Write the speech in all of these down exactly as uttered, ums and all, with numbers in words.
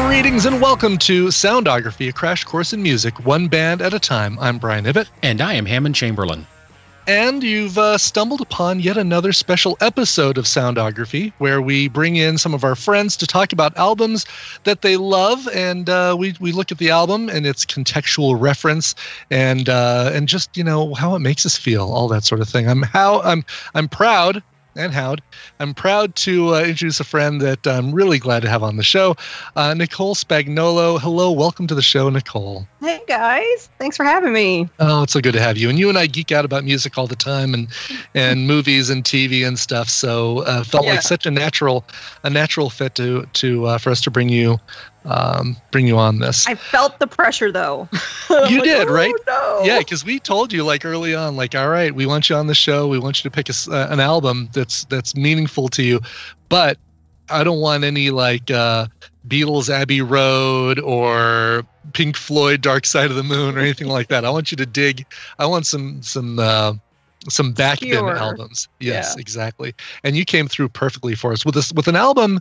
Greetings and welcome to Soundography, a crash course in music, one band at a time. I'm Brian Ibbett. And I am Hammond Chamberlain. And you've uh, stumbled upon yet another special episode of Soundography, where we bring in some of our friends to talk about albums that they love, and uh, we we look at the album and its contextual reference, and uh, and just you know how it makes us feel, all that sort of thing. I'm how I'm I'm proud. And Howd. I'm proud to uh, introduce a friend that I'm really glad to have on the show, uh, Nicole Spagnolo. Hello, welcome to the show, Nicole. Hey guys, thanks for having me. Oh, it's so good to have you. And you and I geek out about music all the time, and and movies and T V and stuff. So uh, felt Yeah. like such a natural a natural fit to to uh, for us to bring you um, bring you on this. I felt the pressure though. You Like, did, oh, right? No. Yeah, because we told you like early on, like, all right, we want you on the show. We want you to pick a s uh, an album that's that's meaningful to you, but I don't want any like uh, Beatles Abbey Road or Pink Floyd Dark Side of the Moon or anything like that. I want you to dig. I want some some uh, some backbin Pure. albums. Yes, Yeah. exactly. And you came through perfectly for us with this with an album.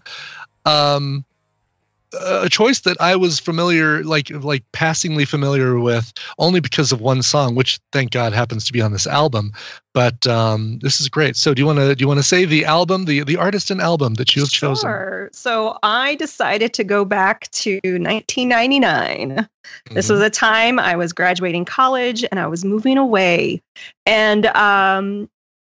Um, a choice that I was familiar, like like passingly familiar with, only because of one song, which thank God happens to be on this album. But um, this is great. So, do you want to do you want to say the album, the the artist and album that you have chosen? Sure. So I decided to go back to nineteen ninety-nine. This Mhm. was a time I was graduating college and I was moving away. And um,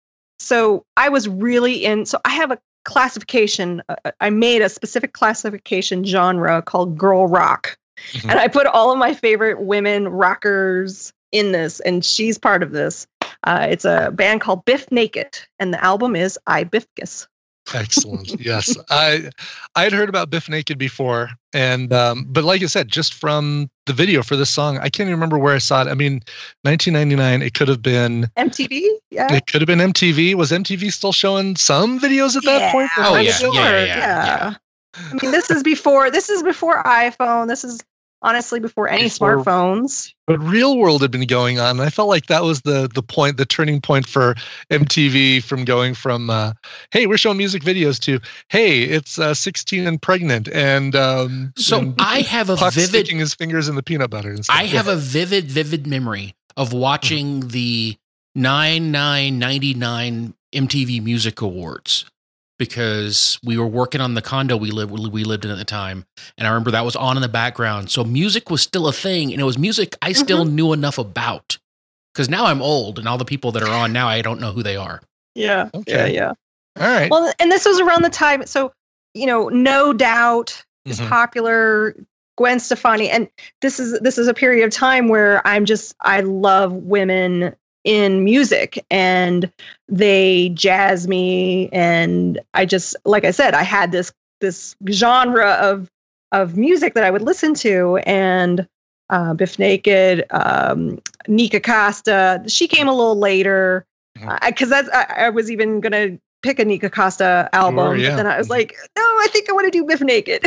so I was really in, so I have a classification. Uh, I made a specific classification genre called girl rock. Mhm. And I put all of my favorite women rockers in this, and she's part of this. Uh, it's a band called Biff Naked, and the album is I Bifkus. Excellent. Yes, I I had heard about Biff Naked before, and um, but like I said, just from the video for this song, I can't even remember where I saw it. I mean, nineteen ninety-nine. It could have been. M T V? Yeah. It could have been M T V. Was M T V still showing some videos at that Yeah, point? Oh, I'm yeah, sure, yeah, yeah, yeah. I mean, this is before this is before iPhone. This is honestly before any Before- smartphones. But Real World had been going on, and I felt like that was the the point, the turning point for M T V from going from, uh, hey, we're showing music videos to, hey, it's uh, sixteen and pregnant, and um, So and I have a Puck vivid, sticking his fingers in the peanut butter. And stuff. I have a vivid, vivid memory of watching the nine nine ninety-nine M T V Music Awards because we were working on the condo we lived we lived in at the time, and I remember that was on in the background. So music was still a thing, and it was music I still knew enough about. Because now I'm old, and all the people that are on now, I don't know who they are. Yeah. Okay. Yeah. All right. Well, and this was around the time. So, you know, No Doubt is Mhm. popular. Gwen Stefani, and this is this is a period of time where I'm just I love women in music, and they jazz me, and I just like I said, I had this this genre of of music that I would listen to, and uh, Biff Naked, um, Nika Costa. She came a little later Mhm. because that's I, I was even gonna pick a Nika Costa album, Sure, yeah. but then I was like, no, I think I want to do Biff Naked.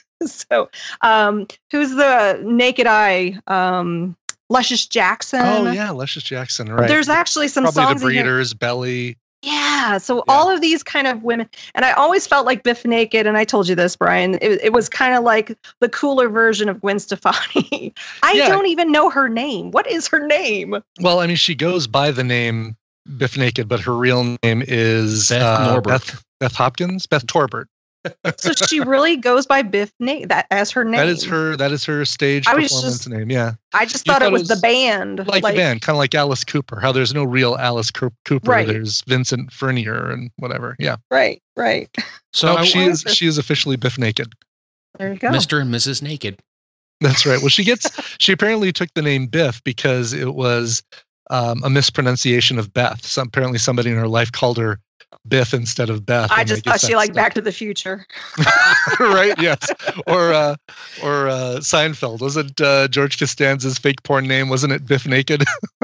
So, um, who's the Naked Eye? Um, Luscious Jackson. Oh yeah, Luscious Jackson, right? There's actually some Probably songs the in here. Breeders, Belly. Yeah. So Yeah. all of these kind of women, and I always felt like Biff Naked, and I told you this, Brian. It, it was kind of like the cooler version of Gwen Stefani. I Yeah. don't even know her name. What is her name? Well, I mean, she goes by the name Biff Naked, but her real name is Beth uh, Norbert. Beth, Beth Hopkins, Beth Torbert. So she really goes by Biff Naked that as her name. That is her. That is her stage I was performance just- name. Yeah, I just you thought, thought it it was, was the band. like, the band, kind of like Alice Cooper. How there's no real Alice Coo- Cooper. Right. There's Vincent Furnier and whatever. Yeah. Right. Right. So No, I, she is. was- She is officially Biff Naked. There you go. Mister and Missus Naked. That's right. Well, she gets. She apparently took the name Biff because it was um, a mispronunciation of Beth. Some apparently somebody in her life called her Biff instead of Beth. I and just guess thought she that liked stuck. Back to the Future. Right? Yes. Or uh, or uh, Seinfeld. Wasn't uh, George Costanza's fake porn name? Wasn't it Biff Naked?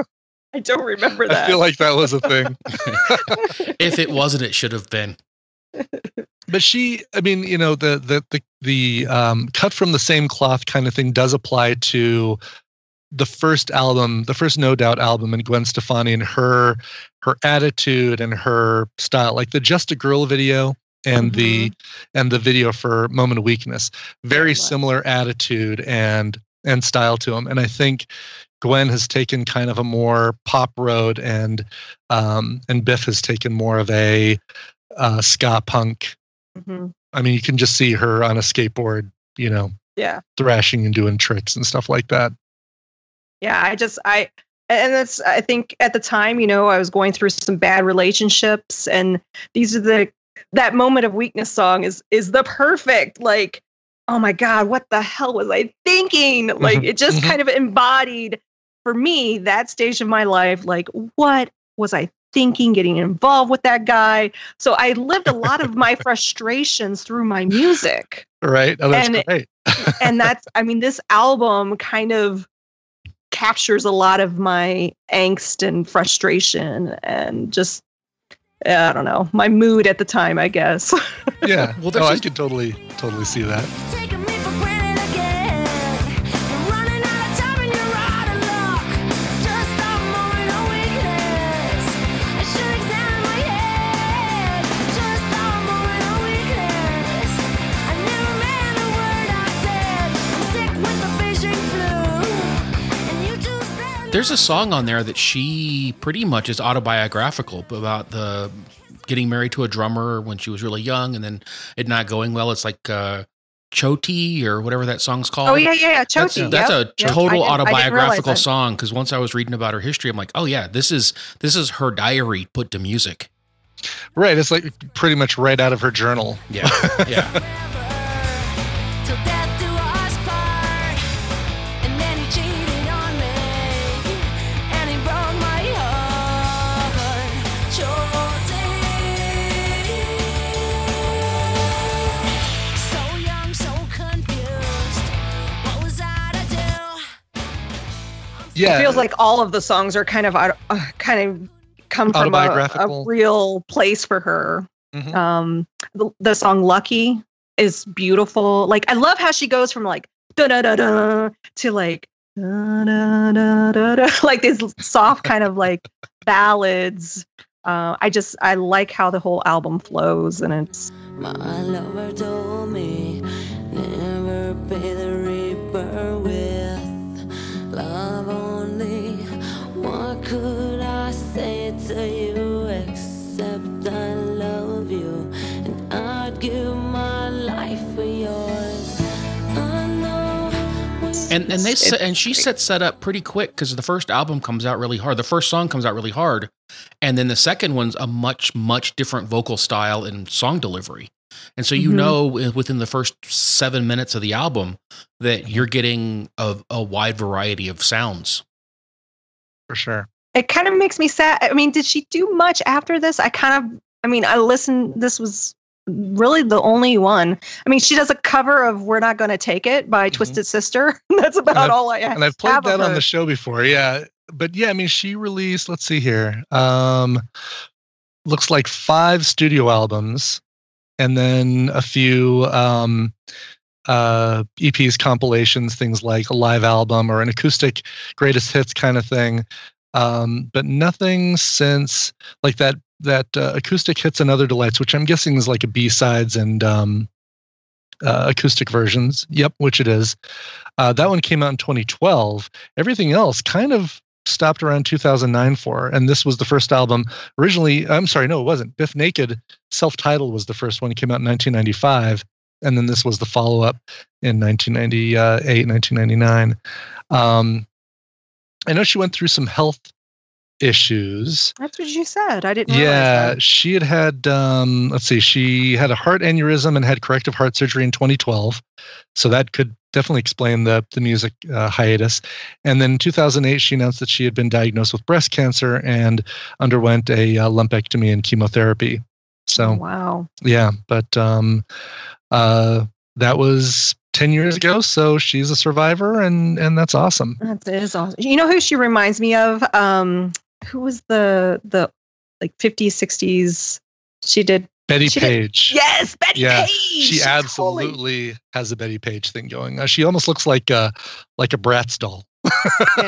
I don't remember that. I feel like that was a thing. If it wasn't, it should have been. But she, I mean, you know, the the the the um, cut from the same cloth kind of thing does apply to the first album, the first No Doubt album, and Gwen Stefani and her her attitude and her style, like the Just a Girl video. and Mhm. the and the video for Moment of Weakness. Very Very much. similar attitude and and style to them. And I think Gwen has taken kind of a more pop road, and um, and Biff has taken more of a uh, ska punk. Mhm. I mean, you can just see her on a skateboard, you know, Yeah. thrashing and doing tricks and stuff like that. Yeah, I just I and that's I think at the time, you know, I was going through some bad relationships, and these are the that Moment of Weakness song is is the perfect, like, oh my God, what the hell was I thinking? Like, Mhm, it just mhm. kind of embodied for me that stage of my life, like, what was I thinking getting involved with that guy? So I lived a lot of my frustrations through my music. Right? Oh, that's And- great. And that's, I mean, this album kind of captures a lot of my angst and frustration and just, I don't know, my mood at the time, I guess. Yeah. Well, there's oh, I just- could totally, totally see that. Taking me for granted again. You're running out of time and you're out of luck. Just a moment of weakness. I should examine my head. Just a moment of weakness. I never meant a word I said. I'm sick with the fishing flu. And you just barely There's a song on there that she pretty much is autobiographical about the getting married to a drummer when she was really young and then it not going well. It's like uh, Choti or whatever that song's called. Oh, yeah, yeah, yeah. That's, Choti. that's yep, a yep. total I didn't- I didn't realize autobiographical that. song. Because once I was reading about her history, I'm like, oh yeah, this is this is her diary put to music. Right. It's like pretty much right out of her journal. Yeah, yeah. till death do us part. And then he cheated on me, and he broke my heart. Jolty. So young, so confused. What was I to do? Yeah. It feels like all of the songs are kind of auto- uh, kind of come from a, Autobiographical. a real place for her. Mhm. Um, the, the song "Lucky" is beautiful. Like, I love how she goes from like da da da da to like da da da da da, like these soft kind of like ballads. Uh, I just I like how the whole album flows, and it's My lover told me never pay the reaper with love only. What could I say to you except I love you and I'd give my life for yours. I know when And and they It's set, and she sets that up pretty quick because the first album comes out really hard. The first song comes out really hard, and then the second one's a much much different vocal style and song delivery. And so you Mhm. know within the first seven minutes of the album that you're getting a, a wide variety of sounds. For sure. it kind of makes me sad. I mean, did she do much after this? I kind of, I mean, I listened, this was really the only one. I mean, she does a cover of We're Not Gonna Take It by Mhm. Twisted Sister. That's about I've- all I And I've played have that of on her. the show before. Yeah. But yeah, I mean, she released, let's see here, um, looks like five studio albums and then a few um, uh, E Ps, compilations, things like a live album or an acoustic greatest hits kind of thing. Um, but nothing since like that, that uh, acoustic hits and other delights, which I'm guessing is like a B-sides and um, uh, acoustic versions. Yep, which it is. Uh, that one came out in twenty twelve. Everything else kind of stopped around two thousand nine for, and this was the first album. Originally, I'm sorry, no, it wasn't. Biff Naked, self-titled, was the first one. It came out in nineteen ninety-five, and then this was the follow-up in nineteen ninety-eight, nineteen ninety-nine. Um, I know she went through some health issues. That's what you said. I didn't realize Yeah, that. she had had, um, let's see, she had a heart aneurysm and had corrective heart surgery in twenty twelve. So that could definitely explain the, the music uh, hiatus. And then in two thousand eight, she announced that she had been diagnosed with breast cancer and underwent a uh, lumpectomy and chemotherapy. So, Wow. yeah, but um, uh, that was ten years ago. So she's a survivor, and, and that's awesome. That is awesome. You know who she reminds me of? Um, who was the the like fifties, sixties? She did. Betty She did- Page. Yes, Betty Yeah, Page. She Holy- absolutely has a Betty Page thing going. Uh, she almost looks like a like a Bratz doll. yeah.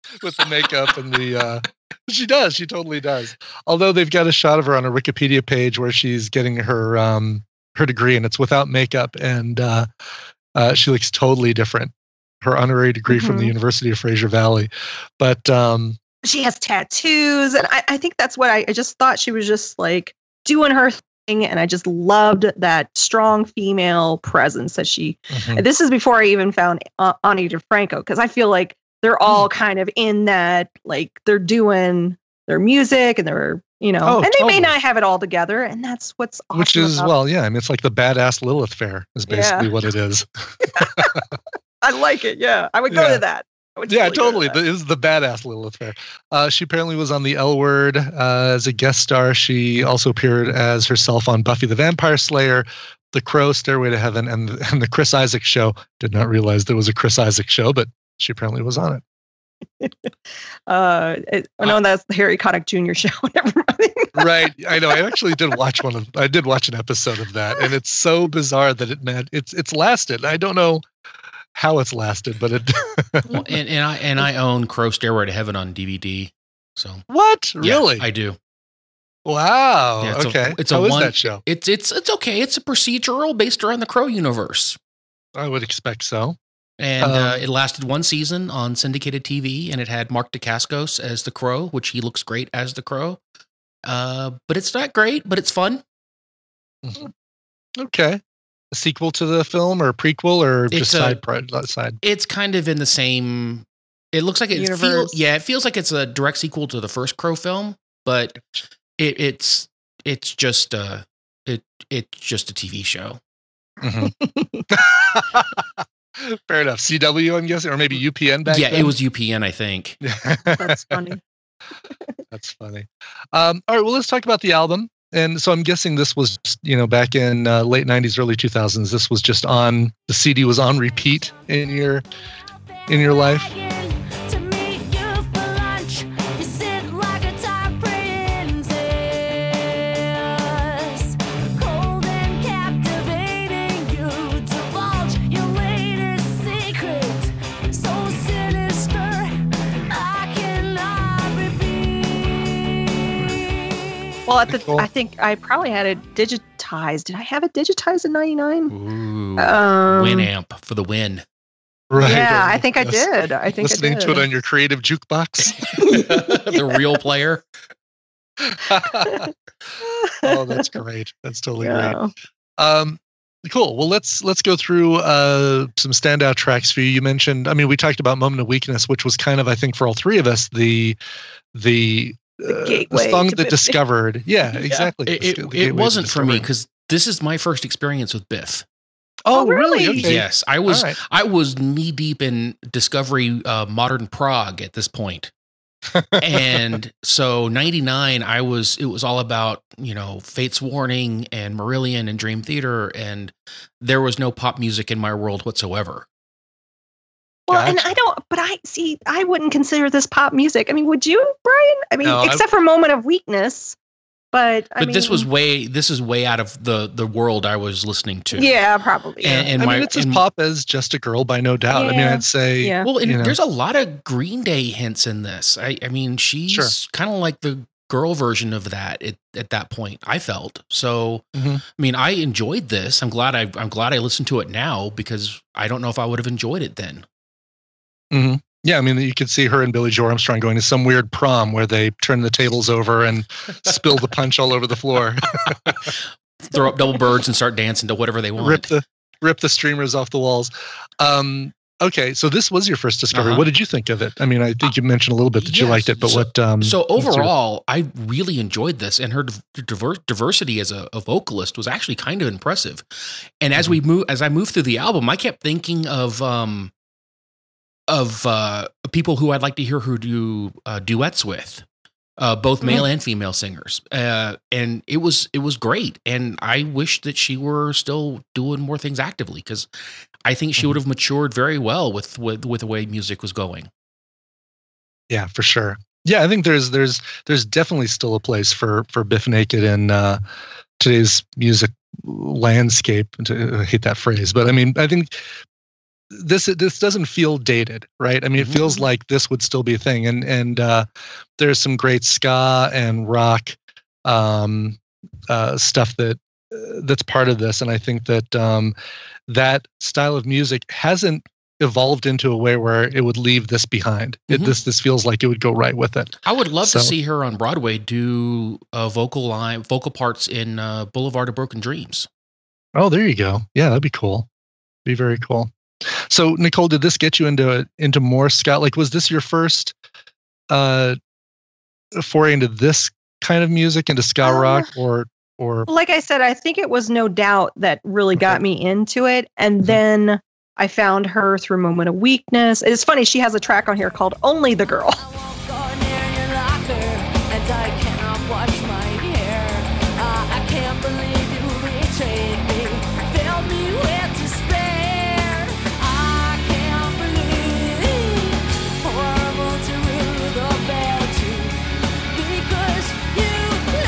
with the makeup and the. Uh, she does. She totally does. Although they've got a shot of her on a Wikipedia page where she's getting her um, her degree, and it's without makeup, and uh, uh, she looks totally different. Her honorary degree mm-hmm. from the University of Fraser Valley, but um, she has tattoos, and I, I think that's what I, I just thought she was just like doing her thing, and I just loved that strong female presence that she. Mm-hmm. This is before I even found uh, Ani DeFranco, because I feel like they're all mm. kind of in that, like they're doing their music and they're, you know, oh, and they totally. may not have it all together, and that's what's awesome. Which is well, yeah, I mean, it's like the badass Lilith Fair is basically yeah. what it is. I like it. Yeah, I would go yeah. to that. Yeah, totally. It is the badass Lilith Fair. Uh, she apparently was on The L Word uh, as a guest star. She also appeared as herself on Buffy the Vampire Slayer, The Crow, Stairway to Heaven, and, and the Chris Isaak Show. Did not realize there was a Chris Isaak show, but she apparently was on it. uh, it I know that's the Harry Connick Junior show. Never mind. Right. I know. I actually did watch one of. I did watch an episode of that, and it's so bizarre that it man, it's it's lasted. I don't know how it's lasted, but it. well, and, and I and I own Crow Stairway to Heaven on D V D. So what? Really? Yeah, I do. Wow. Yeah, it's okay. A, it's how a is one, that show? It's it's it's okay. It's a procedural based around the Crow universe. I would expect so. And um, uh, it lasted one season on syndicated T V, and it had Mark Dacascos as the Crow, which he looks great as the Crow. Uh, but it's not great, but it's fun. Okay. A sequel to the film or a prequel or it's just a, side pro- side? It's kind of in the same. It looks like it feels. Yeah, it feels like it's a direct sequel to the first Crow film, but it, it's it's just a it it's just a T V show. Mm-hmm. Fair enough. C W, I'm guessing, or maybe U P N back yeah, then? it was U P N, I think. That's funny. That's funny. Um, all right, well, let's talk about the album. And so I'm guessing this was, you know, back in uh, late nineties, early two thousands. This was just on, the C D was on repeat in your in your life. Well, at the, cool. I think I probably had it digitized. Did I have it digitized in ninety-nine? Ooh, um, Winamp for the win. Right. Yeah, I think I did. I think listening I did. to it on your creative jukebox. The real player. Oh, that's great. That's totally yeah. great. Um, cool. Well, let's let's go through uh, some standout tracks for you. You mentioned, I mean, we talked about Moment of Weakness, which was kind of, I think, for all three of us, the the The, uh, gateway the song that Biff. discovered. Yeah, exactly. It, it, the it wasn't for me because this is my first experience with Biff. Oh, Oh, really? really? Okay. Yes, I was All right. I was knee deep in Discovery uh, Modern Prague at this point. And so ninety-nine, I was it was all about, you know, Fate's Warning and Marillion and Dream Theater, and there was no pop music in my world whatsoever. Well, Gotcha. and I don't, but I see, I wouldn't consider this pop music. I mean, would you, Brian? I mean, No, except for Moment of Weakness, but I But mean, this was way this is way out of the the world I was listening to. yeah, probably. And, Yeah. and I my mean, it's as and- pop as Just a Girl by no doubt. I mean, Yeah. I'd say, Yeah. Well, and you know. there's a lot of Green Day hints in this. I, I mean, she's Sure. kind of like the girl version of that at, at that point, I felt. So, Mhm. I mean, I enjoyed this. I'm glad I, I'm glad I listened to it now because I don't know if I would have enjoyed it then. Mhm. Yeah, I mean, you could see her and Billy Joe Armstrong going to some weird prom where they turn the tables over and spill the punch all over the floor, Throw up double birds and start dancing to whatever they want. rip the rip the streamers off the walls. Um, okay, so this was your first discovery. Uh-huh. What did you think of it? I mean, I think you mentioned a little bit that you Yes. liked it, but So- what? Um, So what's your- overall, I really enjoyed this, and her diver- diversity as a, a vocalist was actually kind of impressive. And as we move, as I moved through the album, I kept thinking of um, of uh, people who I'd like to hear her do uh, duets with, uh, both male and female singers, uh, and it was it was great. And I wish that she were still doing more things actively because I think she would have matured very well with with with the way music was going. Yeah, for sure. Yeah, I think there's there's there's definitely still a place for for Biff Naked in uh, today's music landscape. I hate that phrase, but I mean, I think this this doesn't feel dated, right? I mean, it Mhm. feels like this would still be a thing, and and uh, there's some great ska and rock um, uh, stuff that uh, that's part of this, and I think that um, that style of music hasn't evolved into a way where it would leave this behind. It, Mhm. this this feels like it would go right with it. I would love to So- see her on Broadway do uh, vocal line, vocal parts in uh, Boulevard of Broken Dreams. Oh, there you go. Yeah, that'd be cool. Be very cool. So, Nicole, did this get you into into more ska? Like, was this your first uh, foray into this kind of music, into ska Uh, rock, or or Like I said, I think it was No Doubt that really got Okay. me into it. And Mhm. then I found her through Moment of Weakness. It's funny, she has a track on here called Only the Girl. I won't go near your locker, and I cannot wash my hair. Uh, I can't believe you betrayed me, filled me with despair. I can't believe horrible to rude about you, because you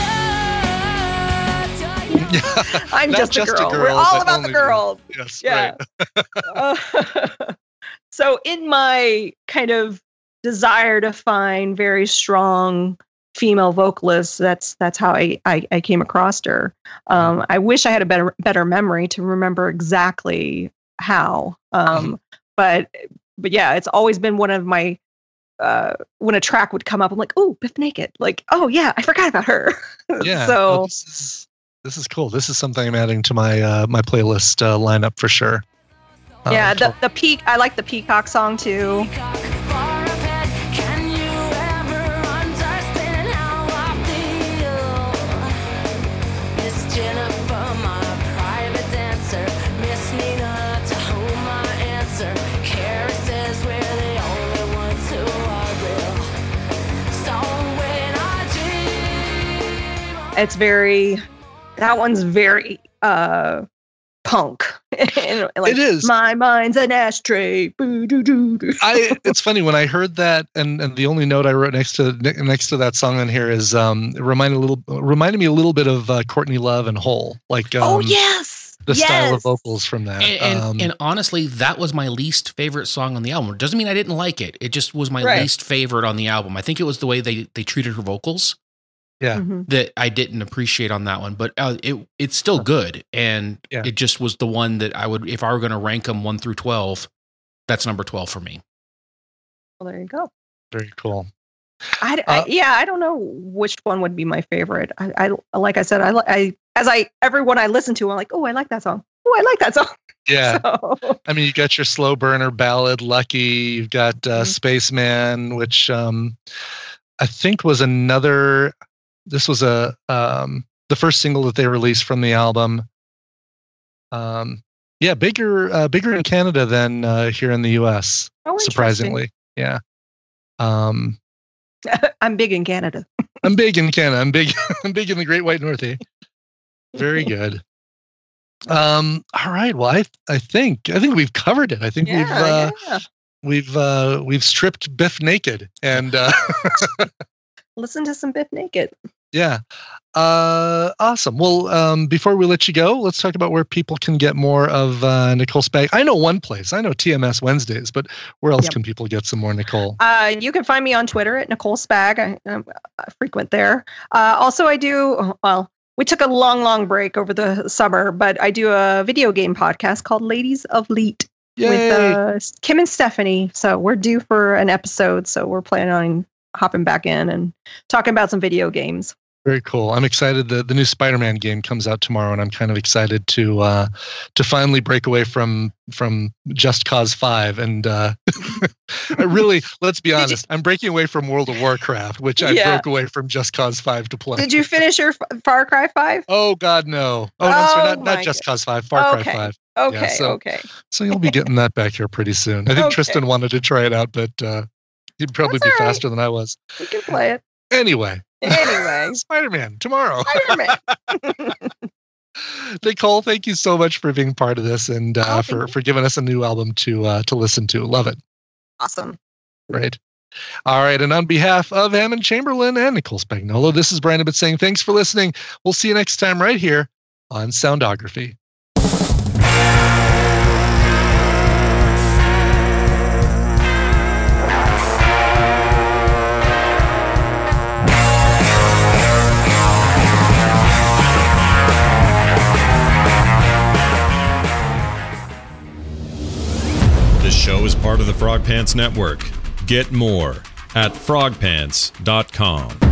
loved yeah, I'm Not just, just a a girl. girl, We're all but about only the the girl. yes, Yeah. right. Uh, so in my kind of desire to find very strong female vocalists, that's that's how I, I, I came across her. Um, I wish I had a better better memory to remember exactly how. Um, but but yeah, it's always been one of my uh, when a track would come up, I'm like, oh, Biff Naked. Like, oh yeah, I forgot about her. Yeah. so no, this is this is cool. This is something I'm adding to my uh, my playlist uh, lineup for sure. Uh, yeah, the cool. the peak. I like the Peacock song too. Peacock, far ahead. Can you ever understand how I feel? Miss Jennifer, my private dancer. Miss Nina, to whom I answer. Carrie says we're the only ones who are real. So when I dream, It's very that one's very uh punk. And, like, It is. My mind's an ashtray. Boo, doo, doo, doo. I it's funny when I heard that, and, and the only note I wrote next to ne- next to that song on here is um it reminded a little reminded me a little bit of uh, Courtney Love and Hole, like um, oh yes. the yes. style of vocals from that. And, and, um, and honestly, that was my least favorite song on the album. It doesn't mean I didn't like it. It just was my Right. least favorite on the album. I think it was the way they, they treated her vocals yeah, Mhm. that I didn't appreciate on that one. But uh, it it's still good, and Yeah. it just was the one that I would, if I were going to rank them one through twelve, that's number twelve for me. Well, there you go. very cool. I, I- Uh, yeah, I don't know which one would be my favorite. I, I like I said, I, li- I as I everyone I listen to, I'm like, oh, I like that song. Oh, I like that song. Yeah, So, I mean, you got your slow burner ballad, "Lucky." You've got uh, Mhm. "Spaceman," which um, I think was another. This was a um, the first single that they released from the album. Um, yeah, bigger, uh, bigger in Canada than uh, here in the U S. oh, interesting. Surprisingly, yeah. Um, I'm big in Canada. I'm big in Canada. I'm big. I'm big in the Great White North. Eh? Very good. Um, all right. Well, I I think I think we've covered it. I think we've uh, yeah. we've uh, we've stripped Biff naked, and uh, Listen to some Biff Naked. yeah, uh, awesome. Well, um, before we let you go, let's talk about where people can get more of uh, Nicole Spag. I know one place. I know T M S Wednesdays, but where else Yep. can people get some more Nicole? Uh, you can find me on Twitter at Nicole Spag. I, I'm uh, frequent there. Uh, also, I do, well, we took a long, long break over the summer, but I do a video game podcast called Ladies of Leet Yay! with uh, Kim and Stephanie. So we're due for an episode. So we're planning on hopping back in and talking about some video games. Very cool. I'm excited. The the new Spider-Man game comes out tomorrow, and I'm kind of excited to uh, to finally break away from from Just Cause five. And uh, I really, let's be you- honest, I'm breaking away from World of Warcraft, which I Yeah. broke away from Just Cause five to play. Did you finish your F- Far Cry five? Oh God, no! Oh, no, I'm sorry, Oh, not, not my Just Cause five, Far Okay. Cry five. Okay, so- okay. So you'll be getting that back here pretty soon. I think Okay. Tristan wanted to try it out, but uh, he'd probably That's be all right. faster than I was. We can play it. Anyway, Anyway, Spider-Man tomorrow. Spider-Man. Nicole, thank you so much for being part of this and uh, Oh, thank for, you. for giving us a new album to uh, to listen to. Love it. Awesome. Right. All right. And on behalf of Hammond Chamberlain and Nicole Spagnolo, this is Brian Ibbott saying thanks for listening. We'll see you next time right here on Soundography. part of the Frog Pants Network. Get more at frog pants dot com.